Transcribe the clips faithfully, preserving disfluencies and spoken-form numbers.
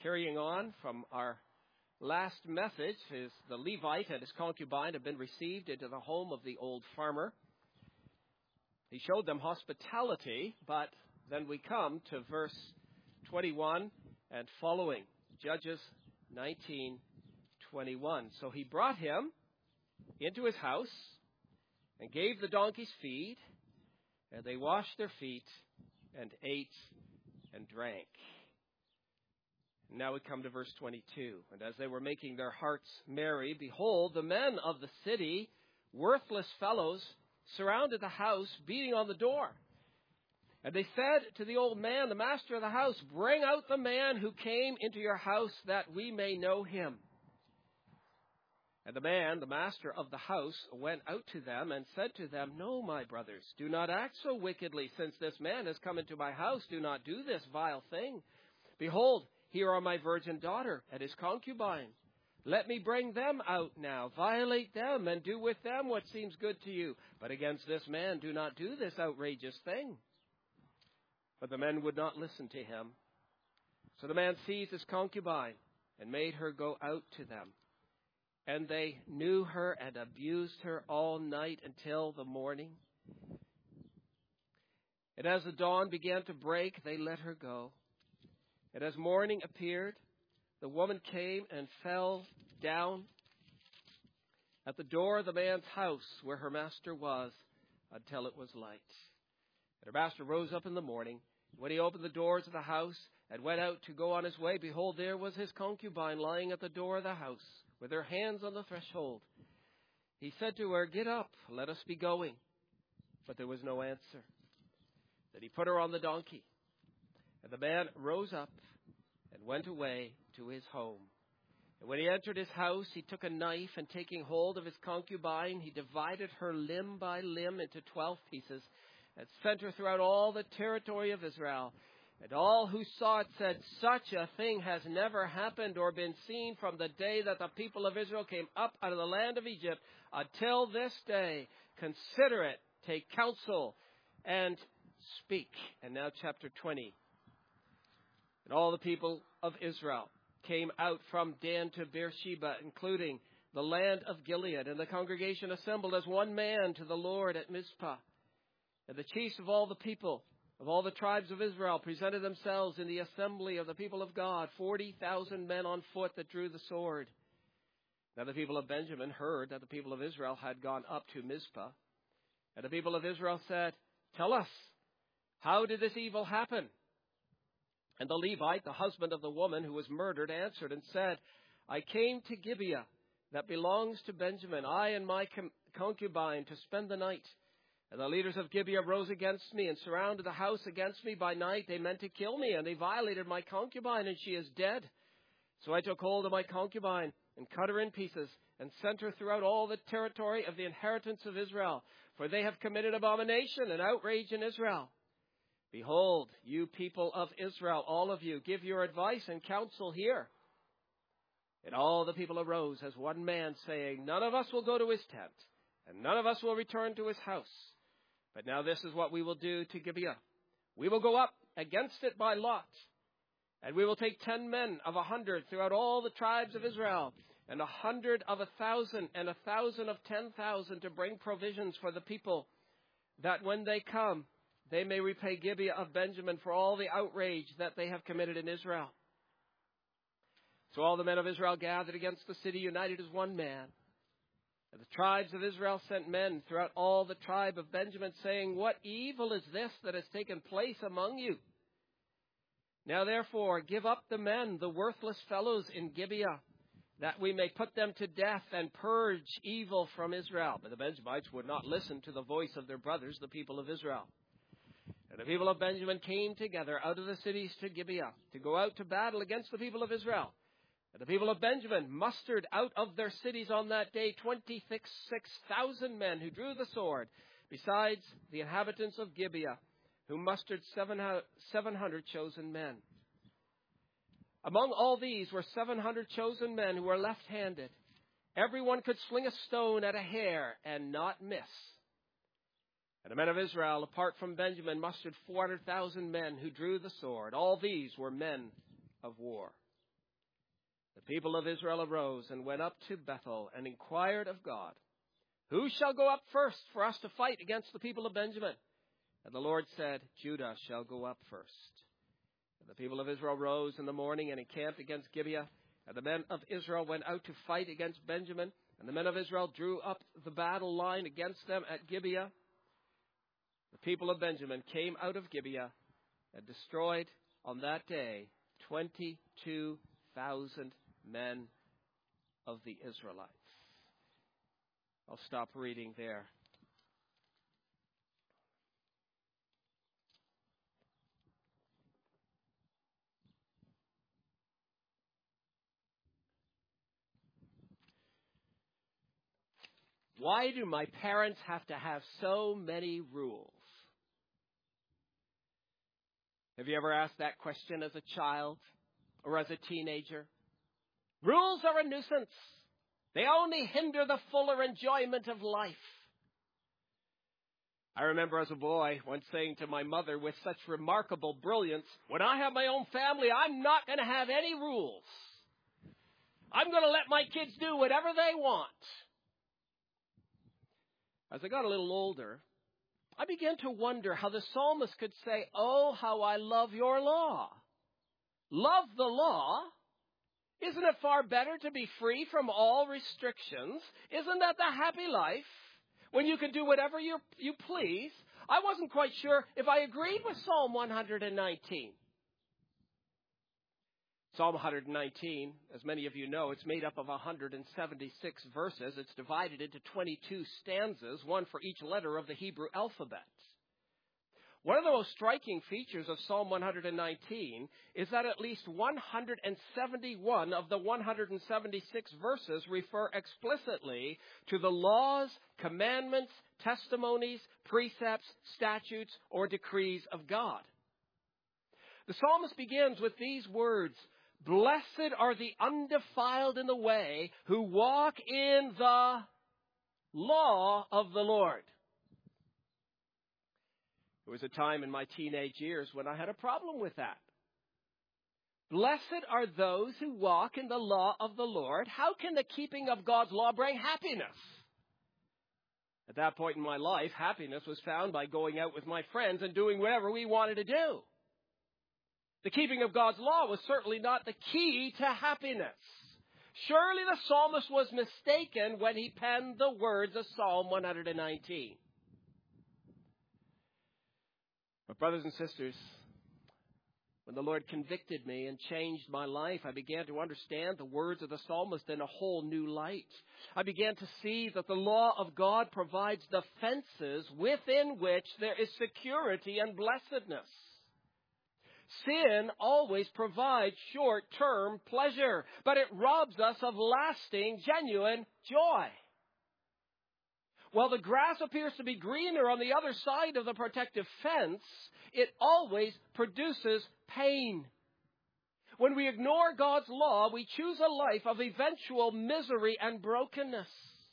Carrying on from our last message, is the Levite and his concubine have been received into the home of the old farmer. He showed them hospitality, but then we come to verse twenty-one and following, Judges nineteen twenty-one. So he brought him into his house and gave the donkeys feed, and they washed their feet and ate and drank. Now we come to verse twenty-two. And as they were making their hearts merry, behold, the men of the city, worthless fellows, surrounded the house, beating on the door. And they said to the old man, the master of the house, bring out the man who came into your house, that we may know him. And the man, the master of the house, went out to them and said to them, no, my brothers, do not act so wickedly, since this man has come into my house. Do not do this vile thing. Behold, here are my virgin daughter and his concubine. Let me bring them out now, violate them, and do with them what seems good to you. But against this man do not do this outrageous thing. But the men would not listen to him. So the man seized his concubine and made her go out to them. And they knew her and abused her all night until the morning. And as the dawn began to break, they let her go. And as morning appeared, the woman came and fell down at the door of the man's house where her master was until it was light. And her master rose up in the morning. When he opened the doors of the house and went out to go on his way, behold, there was his concubine lying at the door of the house with her hands on the threshold. He said to her, get up, let us be going. But there was no answer. Then he put her on the donkey. And the man rose up and went away to his home. And when he entered his house, he took a knife, and taking hold of his concubine, he divided her limb by limb into twelve pieces, and sent her throughout all the territory of Israel. And all who saw it said, such a thing has never happened or been seen from the day that the people of Israel came up out of the land of Egypt until this day. Consider it, take counsel, and speak. And now chapter twenty. And all the people of Israel came out from Dan to Beersheba, including the land of Gilead. And the congregation assembled as one man to the Lord at Mizpah. And the chiefs of all the people, of all the tribes of Israel, presented themselves in the assembly of the people of God, forty thousand men on foot that drew the sword. Now the people of Benjamin heard that the people of Israel had gone up to Mizpah. And the people of Israel said, tell us, how did this evil happen? And the Levite, the husband of the woman who was murdered, answered and said, I came to Gibeah, that belongs to Benjamin, I and my concubine, to spend the night. And the leaders of Gibeah rose against me and surrounded the house against me by night. They meant to kill me, and they violated my concubine, and she is dead. So I took hold of my concubine and cut her in pieces and sent her throughout all the territory of the inheritance of Israel, for they have committed abomination and outrage in Israel. Behold, you people of Israel, all of you, give your advice and counsel here. And all the people arose as one man, saying, none of us will go to his tent, and none of us will return to his house. But now this is what we will do to Gibeah. We will go up against it by lot, and we will take ten men of a hundred throughout all the tribes of Israel, and a hundred of a thousand, and a thousand of ten thousand, to bring provisions for the people, that when they come, they may repay Gibeah of Benjamin for all the outrage that they have committed in Israel. So all the men of Israel gathered against the city, united as one man. And the tribes of Israel sent men throughout all the tribe of Benjamin, saying, what evil is this that has taken place among you? Now therefore give up the men, the worthless fellows in Gibeah, that we may put them to death and purge evil from Israel. But the Benjamites would not listen to the voice of their brothers, the people of Israel. And the people of Benjamin came together out of the cities to Gibeah to go out to battle against the people of Israel. And the people of Benjamin mustered out of their cities on that day twenty-six thousand men who drew the sword, besides the inhabitants of Gibeah, who mustered seven hundred chosen men. Among all these were seven hundred chosen men who were left-handed. Everyone could sling a stone at a hare and not miss. And the men of Israel, apart from Benjamin, mustered four hundred thousand men who drew the sword. All these were men of war. The people of Israel arose and went up to Bethel and inquired of God, who shall go up first for us to fight against the people of Benjamin? And the Lord said, Judah shall go up first. And the people of Israel rose in the morning and encamped against Gibeah. And the men of Israel went out to fight against Benjamin. And the men of Israel drew up the battle line against them at Gibeah. The people of Benjamin came out of Gibeah and destroyed on that day twenty-two thousand men of the Israelites. I'll stop reading there. Why do my parents have to have so many rules? Have you ever asked that question as a child or as a teenager? Rules are a nuisance. They only hinder the fuller enjoyment of life. I remember as a boy once saying to my mother with such remarkable brilliance, when I have my own family, I'm not going to have any rules. I'm going to let my kids do whatever they want. As I got a little older, I began to wonder how the psalmist could say, oh, how I love your law. Love the law? Isn't it far better to be free from all restrictions? Isn't that the happy life? When you can do whatever you, you please? I wasn't quite sure if I agreed with Psalm one nineteen. Psalm one nineteen, as many of you know, it's made up of one hundred seventy-six verses. It's divided into twenty-two stanzas, one for each letter of the Hebrew alphabet. One of the most striking features of Psalm one nineteen is that at least one hundred seventy-one of the one hundred seventy-six verses refer explicitly to the laws, commandments, testimonies, precepts, statutes, or decrees of God. The psalmist begins with these words, blessed are the undefiled in the way who walk in the law of the Lord. There was a time in my teenage years when I had a problem with that. Blessed are those who walk in the law of the Lord. How can the keeping of God's law bring happiness? At that point in my life, happiness was found by going out with my friends and doing whatever we wanted to do. The keeping of God's law was certainly not the key to happiness. Surely the psalmist was mistaken when he penned the words of Psalm one nineteen. But brothers and sisters, when the Lord convicted me and changed my life, I began to understand the words of the psalmist in a whole new light. I began to see that the law of God provides the fences within which there is security and blessedness. Sin always provides short-term pleasure, but it robs us of lasting, genuine joy. While the grass appears to be greener on the other side of the protective fence, it always produces pain. When we ignore God's law, we choose a life of eventual misery and brokenness.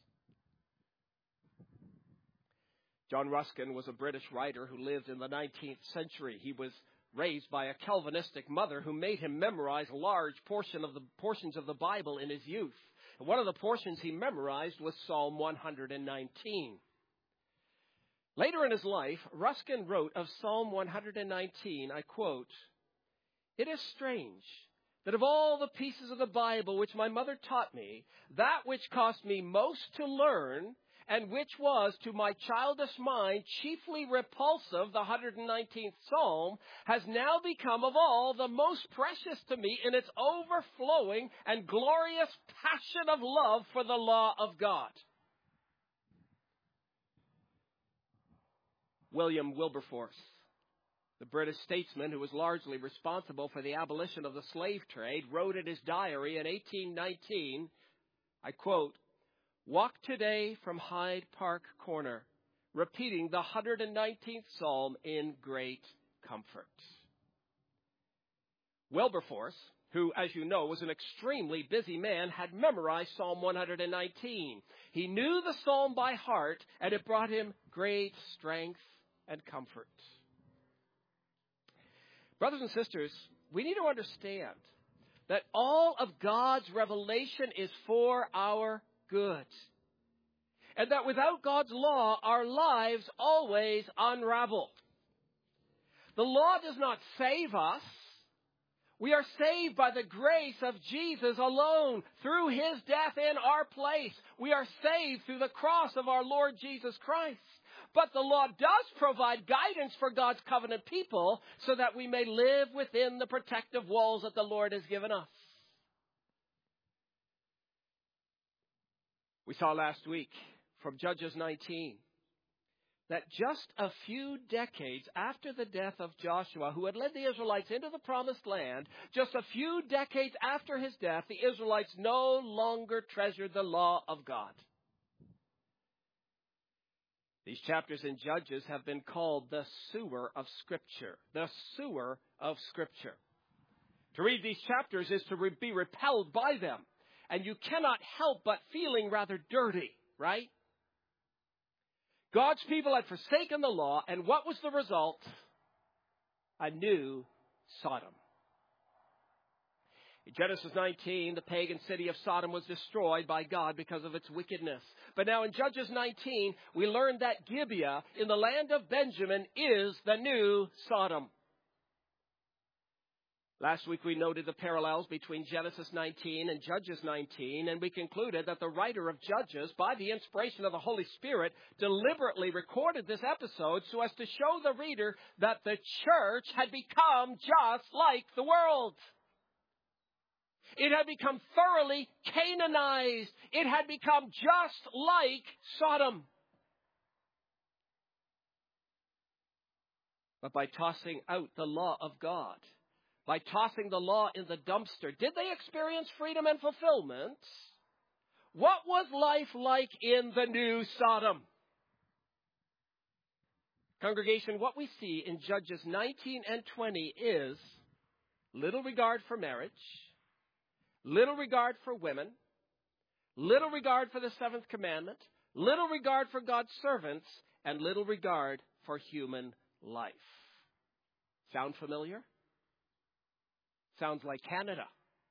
John Ruskin was a British writer who lived in the nineteenth century. He was raised by a Calvinistic mother who made him memorize large portion of the portions of the Bible in his youth. And one of the portions he memorized was Psalm one nineteen. Later in his life, Ruskin wrote of Psalm one nineteen, I quote, "It is strange that of all the pieces of the Bible which my mother taught me, that which cost me most to learn, and which was to my childish mind chiefly repulsive, the one hundred nineteenth Psalm, has now become of all the most precious to me in its overflowing and glorious passion of love for the law of God." William Wilberforce, the British statesman who was largely responsible for the abolition of the slave trade, wrote in his diary in eighteen nineteen, I quote, "Walk today from Hyde Park Corner, repeating the one hundred nineteenth Psalm in great comfort." Wilberforce, who, as you know, was an extremely busy man, had memorized Psalm one nineteen. He knew the psalm by heart, and it brought him great strength and comfort. Brothers and sisters, we need to understand that all of God's revelation is for our good. And that without God's law, our lives always unravel. The law does not save us. We are saved by the grace of Jesus alone, through his death in our place. We are saved through the cross of our Lord Jesus Christ. But the law does provide guidance for God's covenant people so that we may live within the protective walls that the Lord has given us. We saw last week from Judges nineteen that just a few decades after the death of Joshua, who had led the Israelites into the promised land, just a few decades after his death, the Israelites no longer treasured the law of God. These chapters in Judges have been called the sewer of Scripture. The sewer of Scripture. To read these chapters is to re- be repelled by them. And you cannot help but feeling rather dirty, right? God's people had forsaken the law, and what was the result? A new Sodom. In Genesis nineteen, the pagan city of Sodom was destroyed by God because of its wickedness. But now in Judges nineteen, we learn that Gibeah in the land of Benjamin is the new Sodom. Last week we noted the parallels between Genesis nineteen and Judges nineteen, and we concluded that the writer of Judges, by the inspiration of the Holy Spirit, deliberately recorded this episode so as to show the reader that the church had become just like the world. It had become thoroughly Canaanized. It had become just like Sodom. But by tossing out the law of God, by tossing the law in the dumpster, did they experience freedom and fulfillment? What was life like in the new Sodom? Congregation, what we see in Judges nineteen and twenty is little regard for marriage, little regard for women, little regard for the seventh commandment, little regard for God's servants, and little regard for human life. Sound familiar? Sounds like Canada.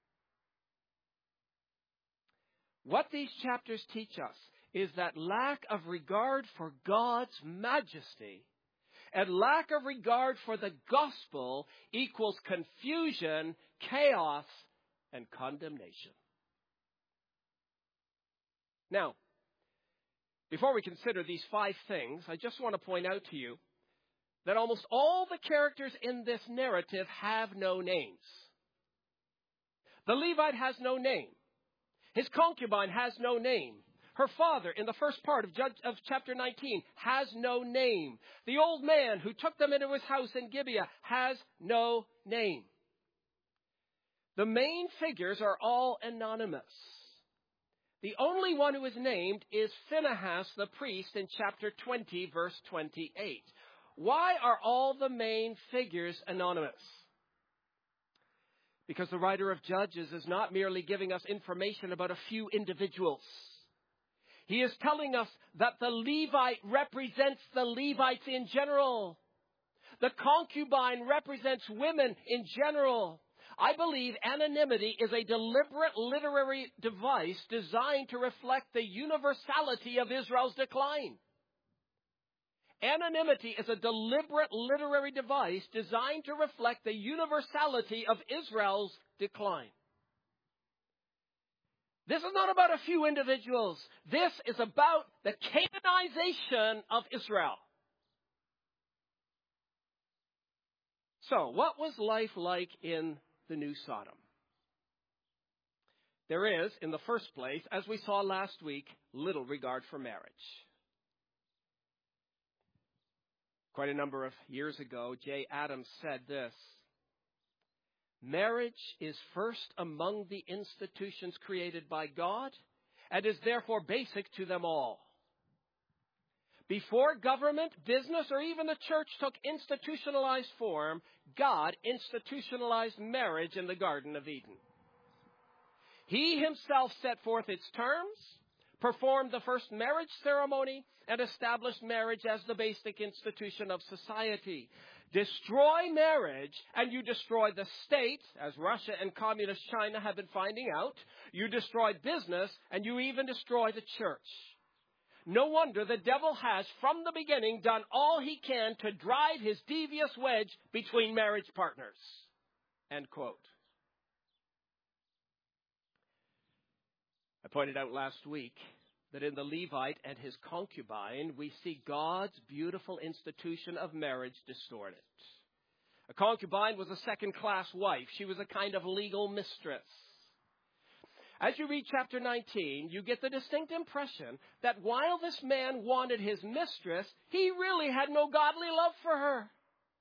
What these chapters teach us is that lack of regard for God's majesty and lack of regard for the gospel equals confusion, chaos, and condemnation. Now, before we consider these five things, I just want to point out to you that almost all the characters in this narrative have no names. The Levite has no name. His concubine has no name. Her father, in the first part of, Judge, of chapter nineteen, has no name. The old man who took them into his house in Gibeah has no name. The main figures are all anonymous. The only one who is named is Phinehas the priest in chapter twenty, verse twenty-eight. Why are all the main figures anonymous? Because the writer of Judges is not merely giving us information about a few individuals. He is telling us that the Levite represents the Levites in general. The concubine represents women in general. I believe anonymity is a deliberate literary device designed to reflect the universality of Israel's decline. Anonymity is a deliberate literary device designed to reflect the universality of Israel's decline. This is not about a few individuals. This is about the Canaanization of Israel. So, what was life like in the new Sodom? There is, in the first place, as we saw last week, little regard for marriage. Quite a number of years ago, Jay Adams said this: marriage is first among the institutions created by God and is therefore basic to them all. Before government, business, or even the church took institutionalized form, God institutionalized marriage in the Garden of Eden. He himself set forth its terms, performed the first marriage ceremony, and established marriage as the basic institution of society. Destroy marriage, and you destroy the state, as Russia and communist China have been finding out. You destroy business, and you even destroy the church. No wonder the devil has, from the beginning, done all he can to drive his devious wedge between marriage partners. End quote. I pointed out last week that in the Levite and his concubine, we see God's beautiful institution of marriage distorted. A concubine was a second-class wife. She was a kind of legal mistress. As you read chapter nineteen, you get the distinct impression that while this man wanted his mistress, he really had no godly love for her.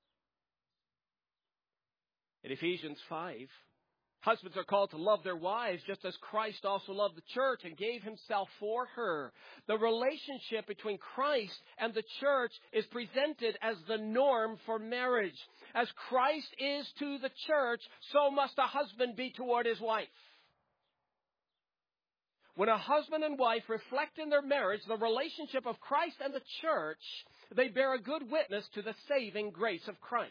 In Ephesians five, husbands are called to love their wives just as Christ also loved the church and gave himself for her. The relationship between Christ and the church is presented as the norm for marriage. As Christ is to the church, so must a husband be toward his wife. When a husband and wife reflect in their marriage the relationship of Christ and the church, they bear a good witness to the saving grace of Christ.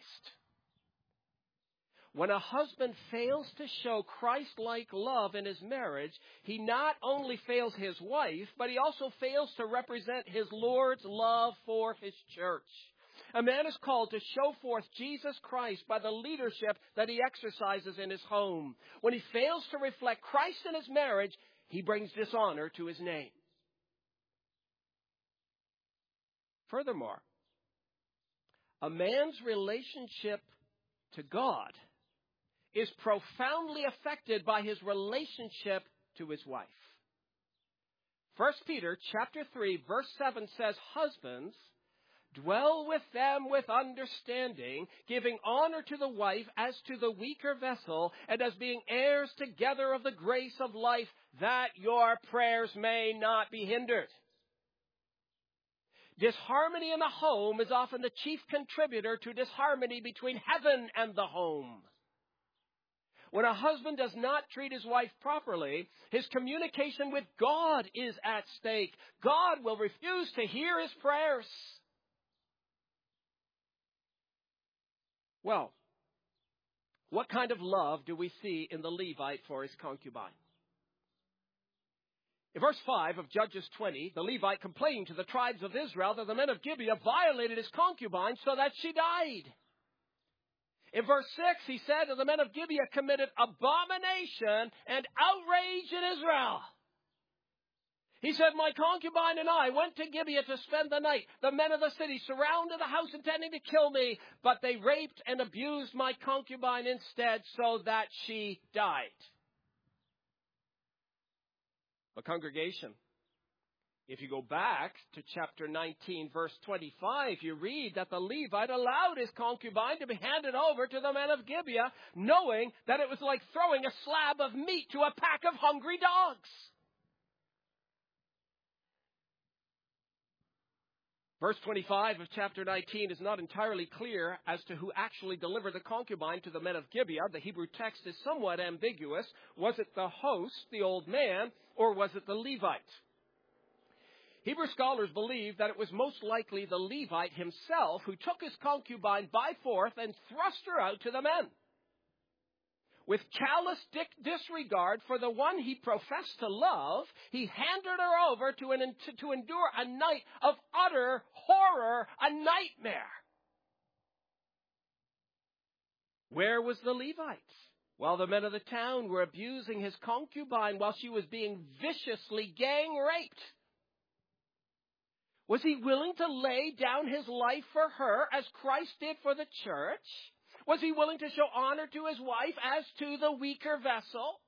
When a husband fails to show Christ-like love in his marriage, he not only fails his wife, but he also fails to represent his Lord's love for his church. A man is called to show forth Jesus Christ by the leadership that he exercises in his home. When he fails to reflect Christ in his marriage, he brings dishonor to his name. Furthermore, a man's relationship to God is profoundly affected by his relationship to his wife. First Peter chapter three, verse seven says, "Husbands, dwell with them with understanding, giving honor to the wife as to the weaker vessel, and as being heirs together of the grace of life, that your prayers may not be hindered." Disharmony in the home is often the chief contributor to disharmony between heaven and the home. When a husband does not treat his wife properly, his communication with God is at stake. God will refuse to hear his prayers. Well, what kind of love do we see in the Levite for his concubine? In verse five of Judges twenty, the Levite complained to the tribes of Israel that the men of Gibeah violated his concubine so that she died. In verse six, he said that the men of Gibeah committed abomination and outrage in Israel. He said, "My concubine and I went to Gibeah to spend the night. The men of the city surrounded the house intending to kill me, but they raped and abused my concubine instead so that she died." But congregation, if you go back to chapter nineteen, verse twenty-five, you read that the Levite allowed his concubine to be handed over to the men of Gibeah, knowing that it was like throwing a slab of meat to a pack of hungry dogs. Verse twenty-five of chapter nineteen is not entirely clear as to who actually delivered the concubine to the men of Gibeah. The Hebrew text is somewhat ambiguous. Was it the host, the old man, or was it the Levite? Hebrew scholars believe that it was most likely the Levite himself who took his concubine by force and thrust her out to the men. With callous disregard for the one he professed to love, he handed her over to, an, to, to endure a night of utter horror, a nightmare. Where was the Levite? While the men of the town were abusing his concubine while she was being viciously gang raped. Was he willing to lay down his life for her as Christ did for the church? Was he willing to show honor to his wife as to the weaker vessel?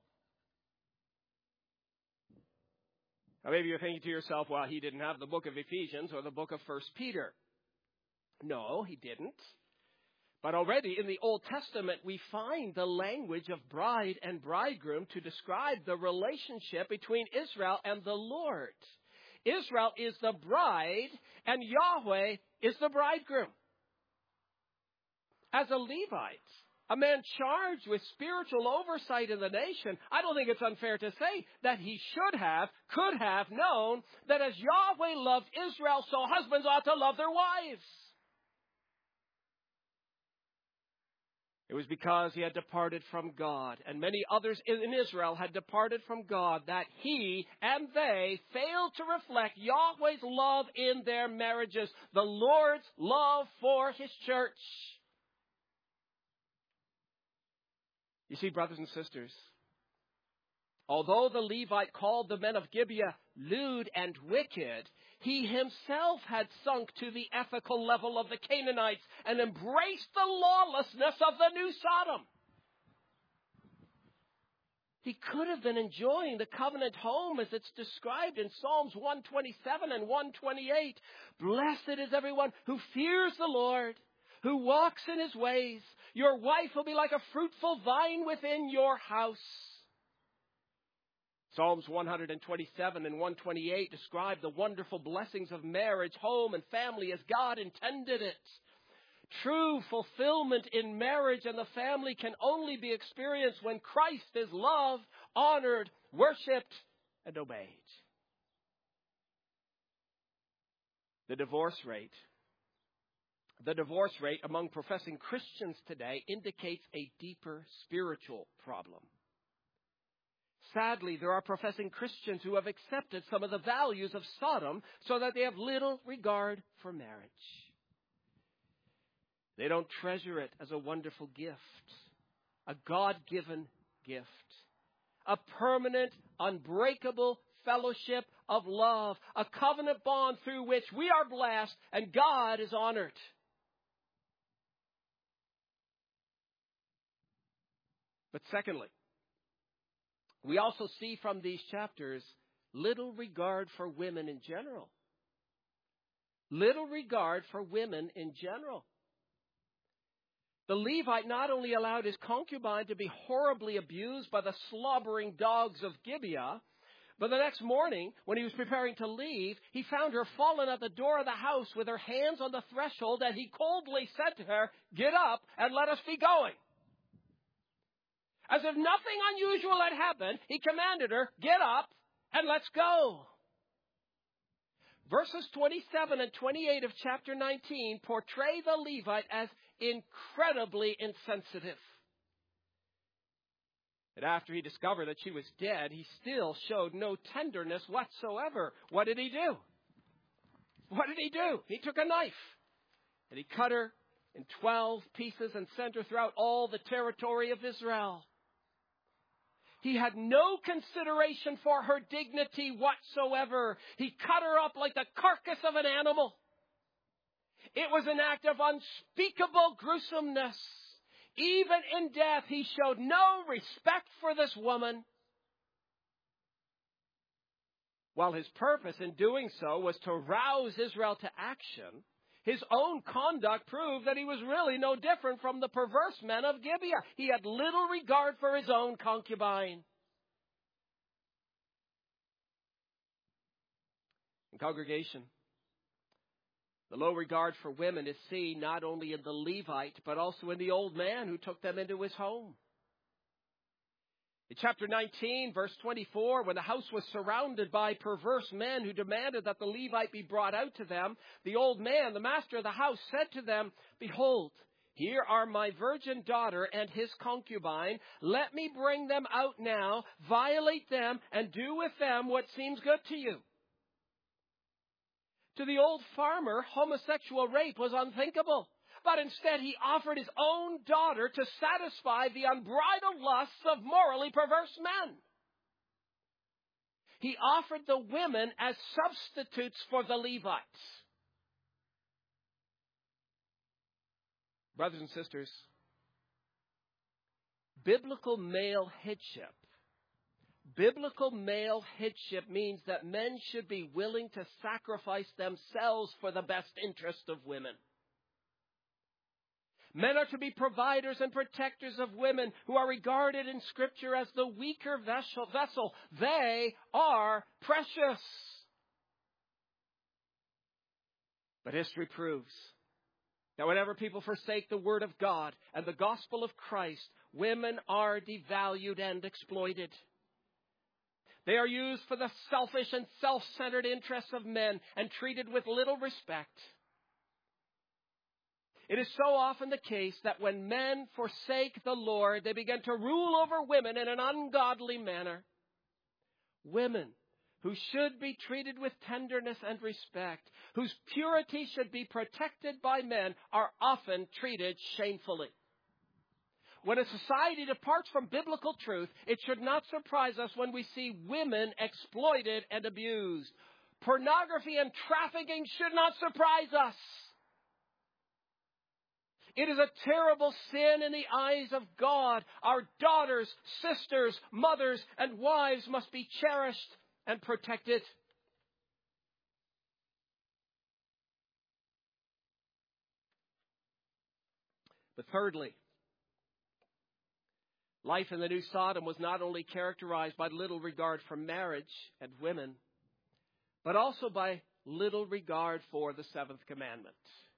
Now maybe you're thinking to yourself, well, he didn't have the book of Ephesians or the book of First Peter. No, he didn't. But already in the Old Testament, we find the language of bride and bridegroom to describe the relationship between Israel and the Lord. Israel is the bride, and Yahweh is the bridegroom. As a Levite, a man charged with spiritual oversight in the nation, I don't think it's unfair to say that he should have, could have known that as Yahweh loved Israel, so husbands ought to love their wives. It was because he had departed from God, and many others in Israel had departed from God, that he and they failed to reflect Yahweh's love in their marriages, the Lord's love for his church. You see, brothers and sisters, although the Levite called the men of Gibeah lewd and wicked, he himself had sunk to the ethical level of the Canaanites and embraced the lawlessness of the new Sodom. He could have been enjoying the covenant home as it's described in Psalms one twenty-seven and one twenty-eight. Blessed is everyone who fears the Lord, who walks in his ways. Your wife will be like a fruitful vine within your house. Psalms one twenty-seven and one twenty-eight describe the wonderful blessings of marriage, home, and family as God intended it. True fulfillment in marriage and the family can only be experienced when Christ is loved, honored, worshipped, and obeyed. The divorce rate. The divorce rate among professing Christians today indicates a deeper spiritual problem. Sadly, there are professing Christians who have accepted some of the values of Sodom so that they have little regard for marriage. They don't treasure it as a wonderful gift, a God-given gift, a permanent, unbreakable fellowship of love, a covenant bond through which we are blessed and God is honored. But secondly, we also see from these chapters little regard for women in general. Little regard for women in general. The Levite not only allowed his concubine to be horribly abused by the slobbering dogs of Gibeah, but the next morning, when he was preparing to leave, he found her fallen at the door of the house with her hands on the threshold, and he coldly said to her, "Get up and let us be going." As if nothing unusual had happened, he commanded her, "Get up and let's go." Verses twenty-seven and twenty-eight of chapter nineteen portray the Levite as incredibly insensitive. And after he discovered that she was dead, he still showed no tenderness whatsoever. What did he do? What did he do? He took a knife and he cut her in twelve pieces and sent her throughout all the territory of Israel. He had no consideration for her dignity whatsoever. He cut her up like the carcass of an animal. It was an act of unspeakable gruesomeness. Even in death, he showed no respect for this woman. While his purpose in doing so was to rouse Israel to action, his own conduct proved that he was really no different from the perverse men of Gibeah. He had little regard for his own concubine. In congregation, the low regard for women is seen not only in the Levite, but also in the old man who took them into his home. In chapter nineteen, verse twenty-four, when the house was surrounded by perverse men who demanded that the Levite be brought out to them, the old man, the master of the house, said to them, "Behold, here are my virgin daughter and his concubine. Let me bring them out now, violate them, and do with them what seems good to you." To the old farmer, homosexual rape was unthinkable. But instead, he offered his own daughter to satisfy the unbridled lusts of morally perverse men. He offered the women as substitutes for the Levites. Brothers and sisters, biblical male headship. Biblical male headship means that men should be willing to sacrifice themselves for the best interest of women. Men are to be providers and protectors of women who are regarded in Scripture as the weaker vessel. They are precious. But history proves that whenever people forsake the Word of God and the gospel of Christ, women are devalued and exploited. They are used for the selfish and self-centered interests of men and treated with little respect. It is so often the case that when men forsake the Lord, they begin to rule over women in an ungodly manner. Women who should be treated with tenderness and respect, whose purity should be protected by men, are often treated shamefully. When a society departs from biblical truth, it should not surprise us when we see women exploited and abused. Pornography and trafficking should not surprise us. It is a terrible sin in the eyes of God. Our daughters, sisters, mothers, and wives must be cherished and protected. But thirdly, life in the new Sodom was not only characterized by little regard for marriage and women, but also by little regard for the seventh commandment.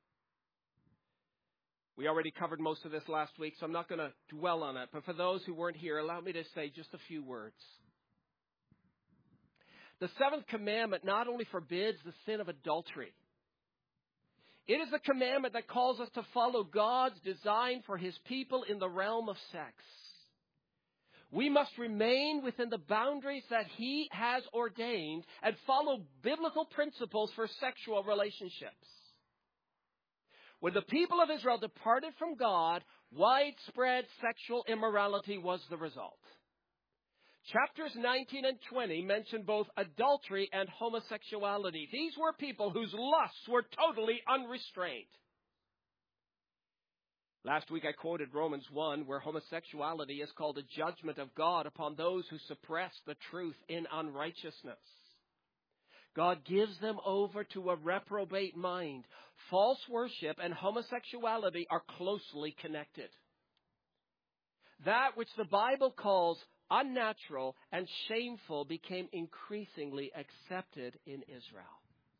We already covered most of this last week, so I'm not going to dwell on it. But for those who weren't here, allow me to say just a few words. The seventh commandment not only forbids the sin of adultery, it is the commandment that calls us to follow God's design for His people in the realm of sex. We must remain within the boundaries that He has ordained and follow biblical principles for sexual relationships. When the people of Israel departed from God, widespread sexual immorality was the result. Chapters nineteen and twenty mention both adultery and homosexuality. These were people whose lusts were totally unrestrained. Last week I quoted Romans one, where homosexuality is called a judgment of God upon those who suppress the truth in unrighteousness. God gives them over to a reprobate mind. False worship and homosexuality are closely connected. That which the Bible calls unnatural and shameful became increasingly accepted in Israel.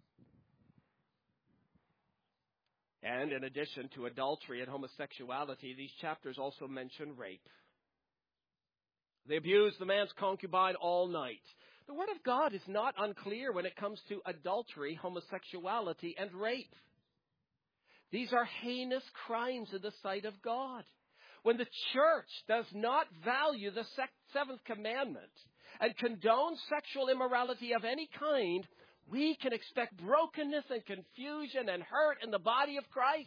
And in addition to adultery and homosexuality, these chapters also mention rape. They abuse the man's concubine all night. The Word of God is not unclear when it comes to adultery, homosexuality, and rape. These are heinous crimes in the sight of God. When the church does not value the seventh commandment and condone sexual immorality of any kind, we can expect brokenness and confusion and hurt in the body of Christ.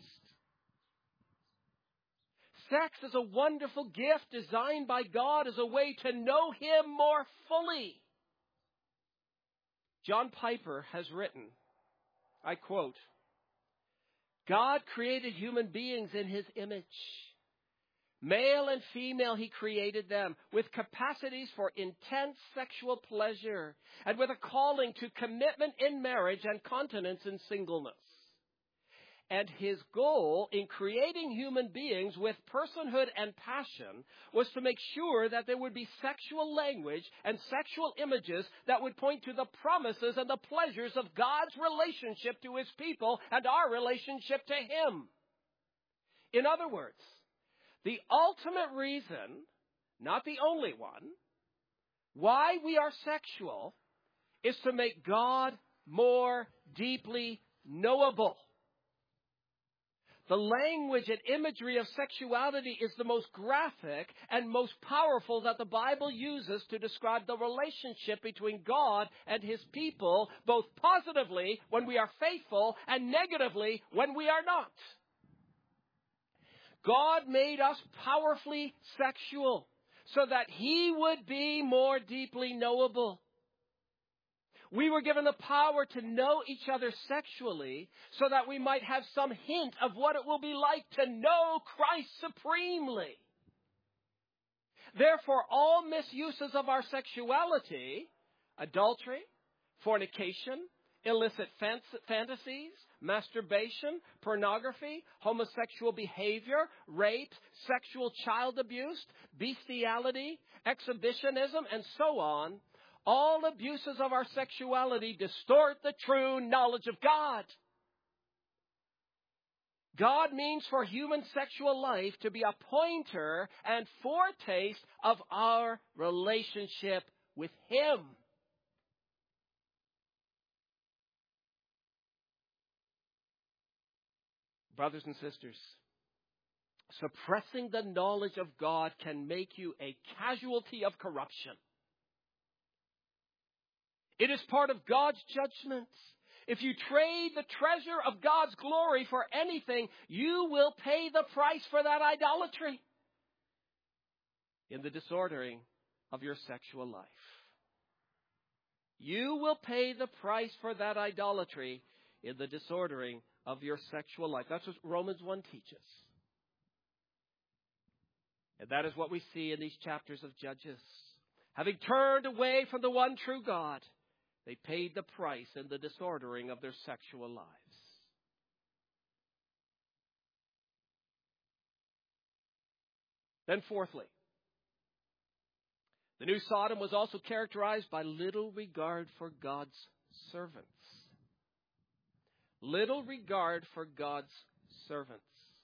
Sex is a wonderful gift designed by God as a way to know Him more fully. John Piper has written, I quote, God created human beings in His image. Male and female, He created them with capacities for intense sexual pleasure and with a calling to commitment in marriage and continence in singleness. And His goal in creating human beings with personhood and passion was to make sure that there would be sexual language and sexual images that would point to the promises and the pleasures of God's relationship to His people and our relationship to Him. In other words, the ultimate reason, not the only one, why we are sexual is to make God more deeply knowable. The language and imagery of sexuality is the most graphic and most powerful that the Bible uses to describe the relationship between God and His people, both positively when we are faithful and negatively when we are not. God made us powerfully sexual so that He would be more deeply knowable. We were given the power to know each other sexually so that we might have some hint of what it will be like to know Christ supremely. Therefore, all misuses of our sexuality, adultery, fornication, illicit fantasies, masturbation, pornography, homosexual behavior, rape, sexual child abuse, bestiality, exhibitionism, and so on, all abuses of our sexuality distort the true knowledge of God. God means for human sexual life to be a pointer and foretaste of our relationship with Him. Brothers and sisters, suppressing the knowledge of God can make you a casualty of corruption. It is part of God's judgment. If you trade the treasure of God's glory for anything, you will pay the price for that idolatry in the disordering of your sexual life. You will pay the price for that idolatry in the disordering of your sexual life. That's what Romans one teaches. And that is what we see in these chapters of Judges. Having turned away from the one true God, they paid the price in the disordering of their sexual lives. Then fourthly, the new Sodom was also characterized by little regard for God's servants. Little regard for God's servants.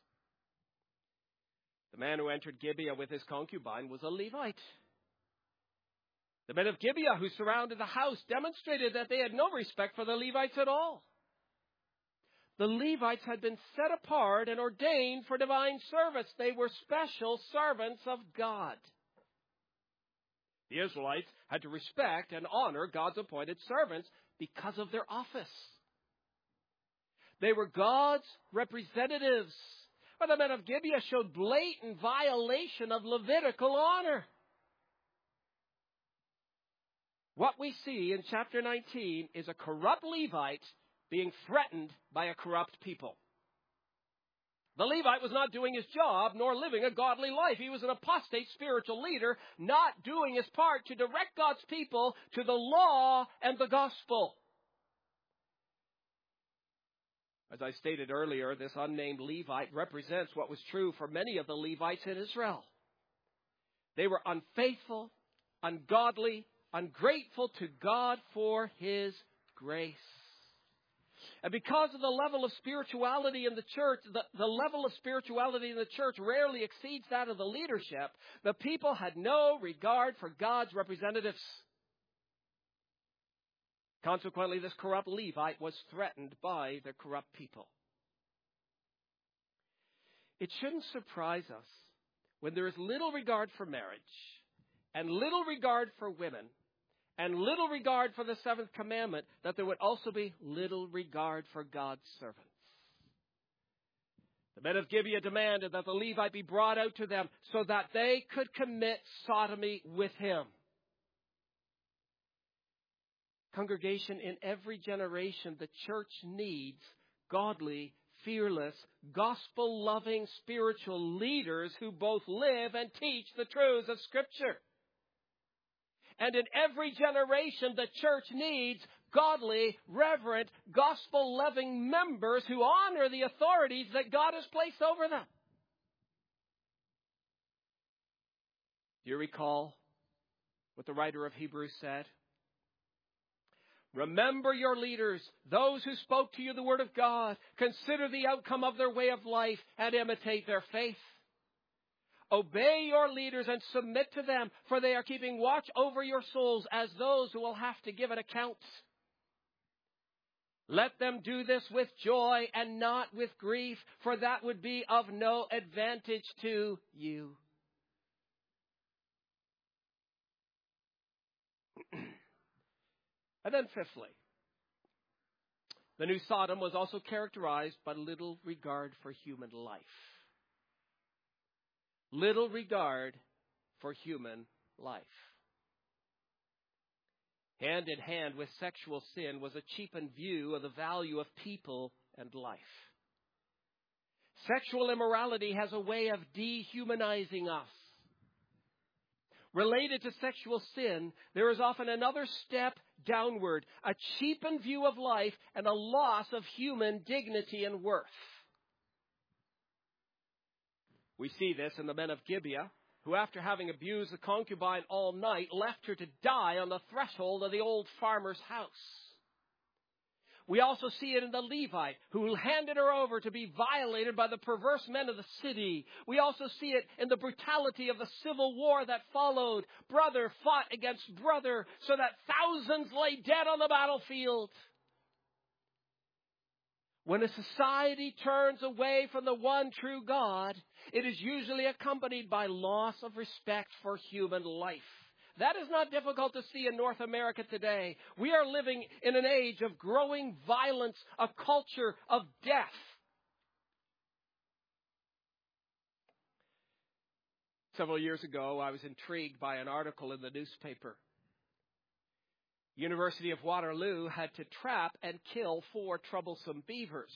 The man who entered Gibeah with his concubine was a Levite. The men of Gibeah who surrounded the house demonstrated that they had no respect for the Levites at all. The Levites had been set apart and ordained for divine service. They were special servants of God. The Israelites had to respect and honor God's appointed servants because of their office. They were God's representatives. But the men of Gibeah showed blatant violation of Levitical honor. What we see in chapter nineteen is a corrupt Levite being threatened by a corrupt people. The Levite was not doing his job nor living a godly life. He was an apostate spiritual leader, not doing his part to direct God's people to the law and the gospel. As I stated earlier, this unnamed Levite represents what was true for many of the Levites in Israel. They were unfaithful, ungodly, ungrateful to God for His grace. And because of the level of spirituality in the church, the, the level of spirituality in the church rarely exceeds that of the leadership, the people had no regard for God's representatives. Consequently, this corrupt Levite was threatened by the corrupt people. It shouldn't surprise us when there is little regard for marriage and little regard for women and little regard for the seventh commandment that there would also be little regard for God's servants. The men of Gibeah demanded that the Levite be brought out to them so that they could commit sodomy with him. Congregation, in every generation, the church needs godly, fearless, gospel-loving spiritual leaders who both live and teach the truths of Scripture. And in every generation, the church needs godly, reverent, gospel-loving members who honor the authorities that God has placed over them. Do you recall what the writer of Hebrews said? Remember your leaders, those who spoke to you the word of God. Consider the outcome of their way of life and imitate their faith. Obey your leaders and submit to them, for they are keeping watch over your souls as those who will have to give an account. Let them do this with joy and not with grief, for that would be of no advantage to you. And then fifthly, the new Sodom was also characterized by little regard for human life. Little regard for human life. Hand in hand with sexual sin was a cheapened view of the value of people and life. Sexual immorality has a way of dehumanizing us. Related to sexual sin, there is often another step downward, a cheapened view of life and a loss of human dignity and worth. We see this in the men of Gibeah, who after having abused the concubine all night, left her to die on the threshold of the old farmer's house. We also see it in the Levite, who handed her over to be violated by the perverse men of the city. We also see it in the brutality of the civil war that followed. Brother fought against brother, so that thousands lay dead on the battlefield. When a society turns away from the one true God, it is usually accompanied by loss of respect for human life. That is not difficult to see in North America today. We are living in an age of growing violence, a culture of death. Several years ago, I was intrigued by an article in the newspaper. University of Waterloo had to trap and kill four troublesome beavers.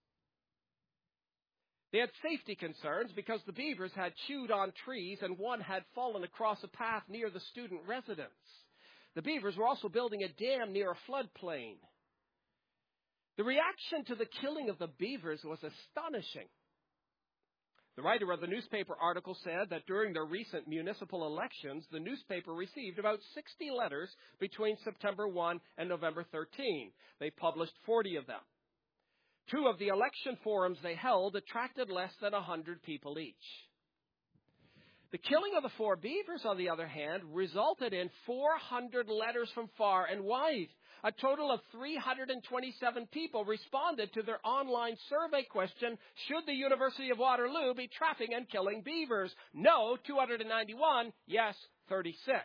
They had safety concerns because the beavers had chewed on trees and one had fallen across a path near the student residence. The beavers were also building a dam near a floodplain. The reaction to the killing of the beavers was astonishing. The writer of the newspaper article said that during the recent municipal elections, the newspaper received about sixty letters between September first and November thirteenth. They published forty of them. Two of the election forums they held attracted less than one hundred people each. The killing of the four beavers, on the other hand, resulted in four hundred letters from far and wide. A total of three hundred twenty-seven people responded to their online survey question, should the University of Waterloo be trapping and killing beavers? No, two hundred ninety-one. Yes, thirty-six.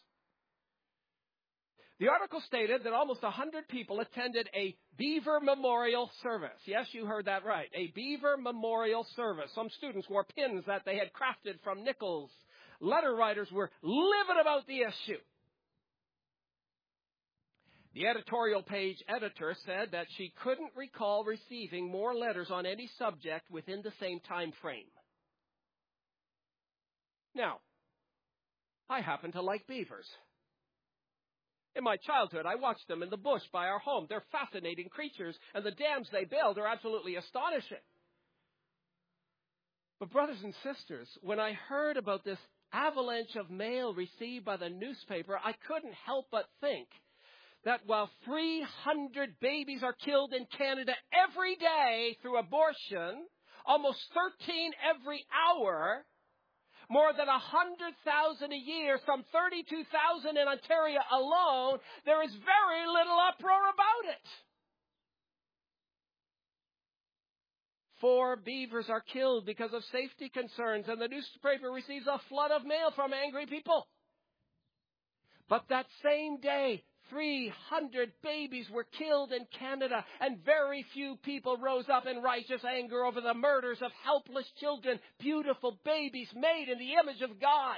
The article stated that almost one hundred people attended a beaver memorial service. Yes, you heard that right. A beaver memorial service. Some students wore pins that they had crafted from nickels. Letter writers were livid about the issue. The editorial page editor said that she couldn't recall receiving more letters on any subject within the same time frame. Now, I happen to like beavers. In my childhood, I watched them in the bush by our home. They're fascinating creatures, and the dams they build are absolutely astonishing. But brothers and sisters, when I heard about this avalanche of mail received by the newspaper, I couldn't help but think that while three hundred babies are killed in Canada every day through abortion, almost thirteen every hour, more than one hundred thousand a year, some thirty-two thousand in Ontario alone, there is very little uproar about it. Four beavers are killed because of safety concerns, and the newspaper receives a flood of mail from angry people. But that same day, three hundred babies were killed in Canada, and very few people rose up in righteous anger over the murders of helpless children, beautiful babies made in the image of God.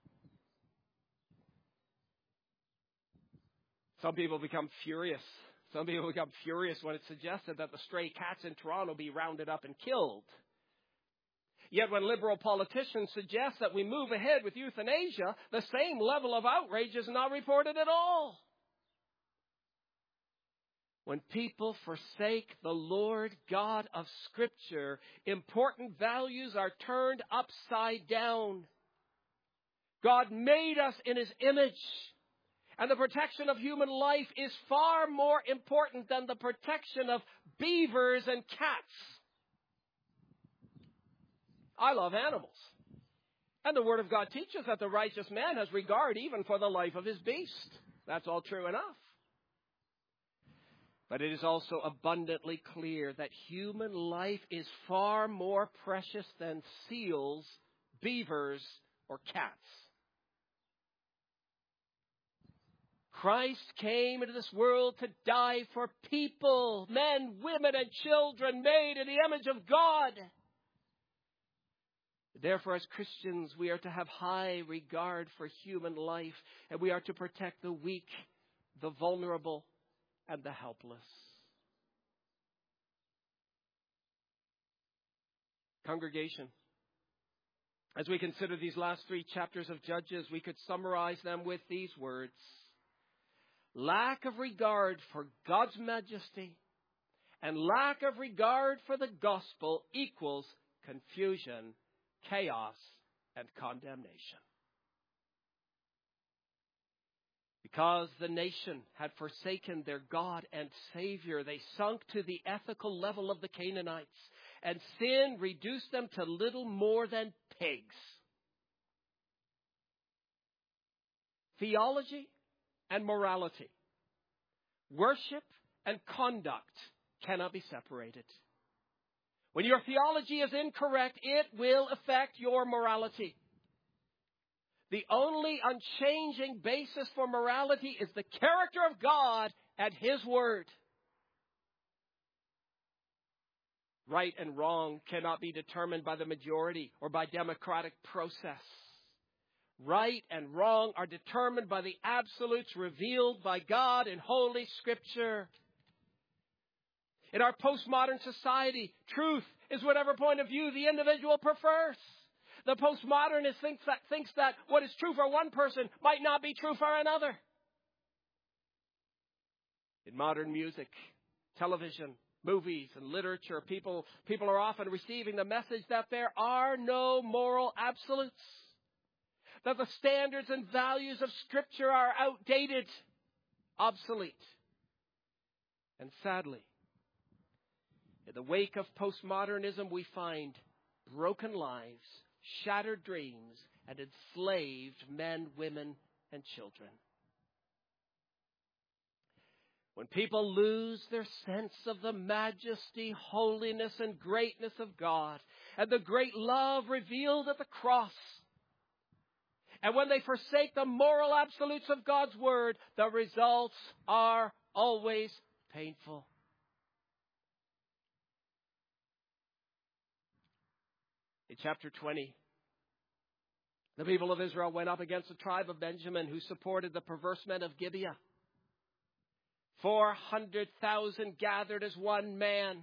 Some people become furious. Some people become furious when it's suggested that the stray cats in Toronto be rounded up and killed. Yet when liberal politicians suggest that we move ahead with euthanasia, the same level of outrage is not reported at all. When people forsake the Lord God of Scripture, important values are turned upside down. God made us in His image, and the protection of human life is far more important than the protection of beavers and cats. I love animals, and the Word of God teaches that the righteous man has regard even for the life of his beast. That's all true enough. But it is also abundantly clear that human life is far more precious than seals, beavers, or cats. Christ came into this world to die for people, men, women, and children made in the image of God. Therefore, as Christians, we are to have high regard for human life, and we are to protect the weak, the vulnerable, and the helpless. Congregation, as we consider these last three chapters of Judges, we could summarize them with these words. Lack of regard for God's majesty and lack of regard for the gospel equals confusion, chaos, and condemnation. Because the nation had forsaken their God and Savior, they sunk to the ethical level of the Canaanites, and sin reduced them to little more than pigs. Theology and morality, worship and conduct cannot be separated. When your theology is incorrect, it will affect your morality. The only unchanging basis for morality is the character of God and His Word. Right and wrong cannot be determined by the majority or by democratic process. Right and wrong are determined by the absolutes revealed by God in Holy Scripture. In our postmodern society, truth is whatever point of view the individual prefers. The postmodernist thinks that, thinks that what is true for one person might not be true for another. In modern music, television, movies, and literature, people, people are often receiving the message that there are no moral absolutes, that the standards and values of Scripture are outdated, obsolete. And sadly, in the wake of postmodernism, we find broken lives, shattered dreams, and enslaved men, women, and children. When people lose their sense of the majesty, holiness, and greatness of God, and the great love revealed at the cross, and when they forsake the moral absolutes of God's Word, the results are always painful. In chapter twenty, the people of Israel went up against the tribe of Benjamin, who supported the perverse men of Gibeah. Four hundred thousand gathered as one man.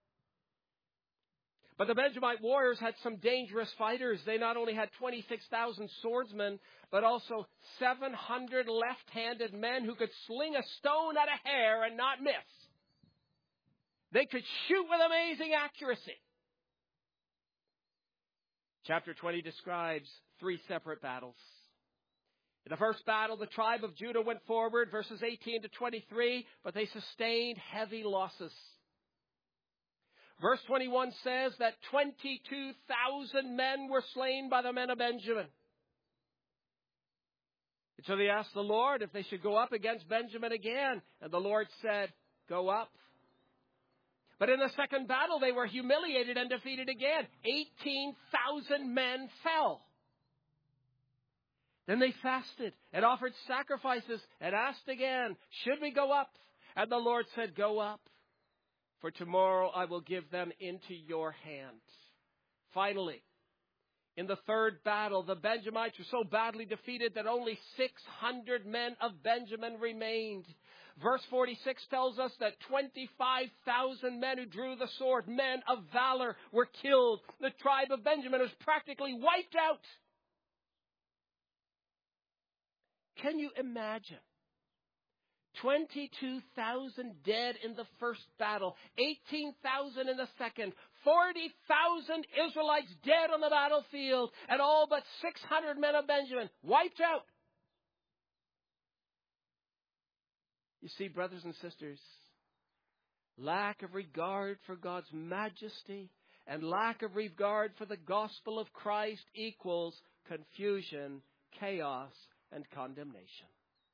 But the Benjamite warriors had some dangerous fighters. They not only had twenty-six thousand swordsmen, but also seven hundred left-handed men who could sling a stone at a hair and not miss. They could shoot with amazing accuracy. Chapter twenty describes three separate battles. In the first battle, the tribe of Judah went forward, verses eighteen to twenty-three, but they sustained heavy losses. Verse twenty-one says that twenty-two thousand men were slain by the men of Benjamin. And so they asked the Lord if they should go up against Benjamin again. And the Lord said, go up. But in the second battle, they were humiliated and defeated again. eighteen thousand men fell. Then they fasted and offered sacrifices and asked again, should we go up? And the Lord said, go up, for tomorrow I will give them into your hand. Finally, in the third battle, the Benjamites were so badly defeated that only six hundred men of Benjamin remained. Verse forty-six tells us that twenty-five thousand men who drew the sword, men of valor, were killed. The tribe of Benjamin was practically wiped out. Can you imagine? twenty-two thousand dead in the first battle, eighteen thousand in the second, forty thousand Israelites dead on the battlefield, and all but six hundred men of Benjamin wiped out. You see, brothers and sisters, lack of regard for God's majesty and lack of regard for the gospel of Christ equals confusion, chaos, and condemnation.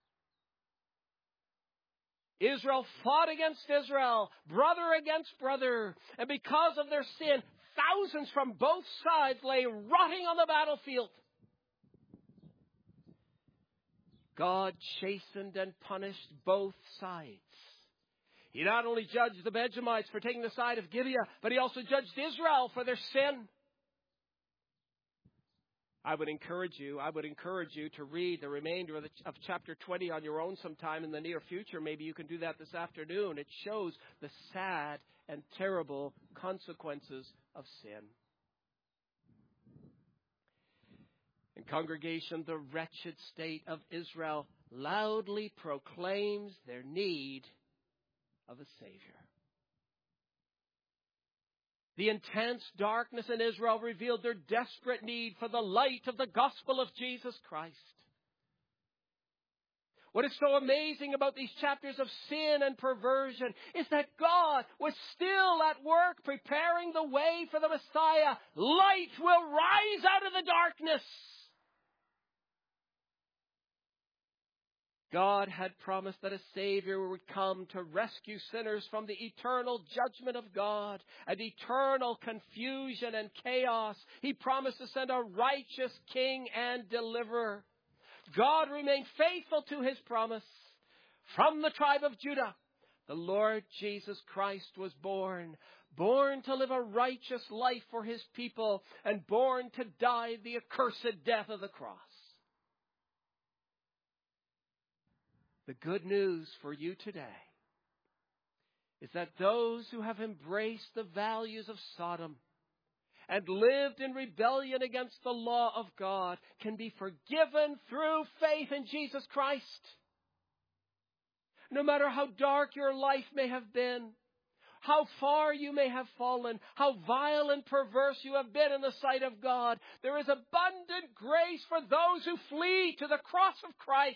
Israel fought against Israel, brother against brother, and because of their sin, thousands from both sides lay rotting on the battlefield. God chastened and punished both sides. He not only judged the Benjamites for taking the side of Gibeah, but he also judged Israel for their sin. I would encourage you, I would encourage you to read the remainder of, the, of chapter twenty on your own sometime in the near future. Maybe you can do that this afternoon. It shows the sad and terrible consequences of sin. In congregation, the wretched state of Israel loudly proclaims their need of a Savior. The intense darkness in Israel revealed their desperate need for the light of the gospel of Jesus Christ. What is so amazing about these chapters of sin and perversion is that God was still at work preparing the way for the Messiah. Light will rise out of the darkness. God had promised that a Savior would come to rescue sinners from the eternal judgment of God and eternal confusion and chaos. He promised to send a righteous King and deliverer. God remained faithful to His promise. From the tribe of Judah, the Lord Jesus Christ was born, born to live a righteous life for His people, and born to die the accursed death of the cross. The good news for you today is that those who have embraced the values of Sodom and lived in rebellion against the law of God can be forgiven through faith in Jesus Christ. No matter how dark your life may have been, how far you may have fallen, how vile and perverse you have been in the sight of God, there is abundant grace for those who flee to the cross of Christ.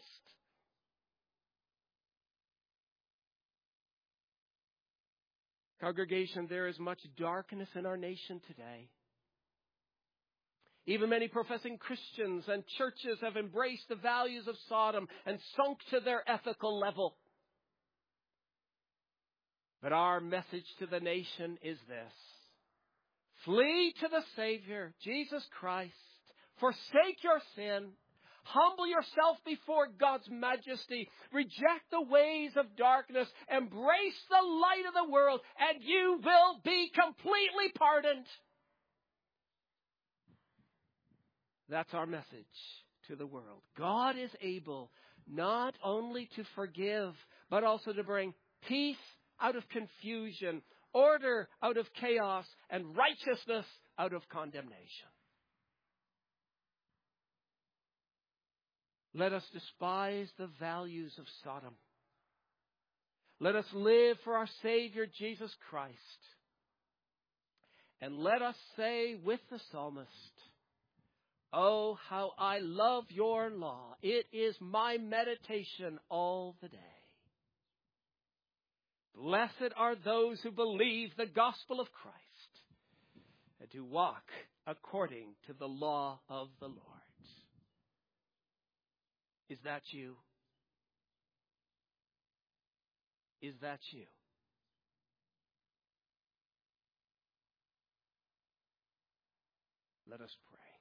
Congregation, there is much darkness in our nation today. Even many professing Christians and churches have embraced the values of Sodom and sunk to their ethical level. But our message to the nation is this: flee to the Savior, Jesus Christ. Forsake your sin. Humble yourself before God's majesty. Reject the ways of darkness. Embrace the light of the world, and you will be completely pardoned. That's our message to the world. God is able not only to forgive, but also to bring peace out of confusion, order out of chaos, and righteousness out of condemnation. Let us despise the values of Sodom. Let us live for our Savior Jesus Christ. And let us say with the psalmist, "Oh, how I love your law. It is my meditation all the day." Blessed are those who believe the gospel of Christ and who walk according to the law of the Lord. Is that you? Is that you? Let us pray.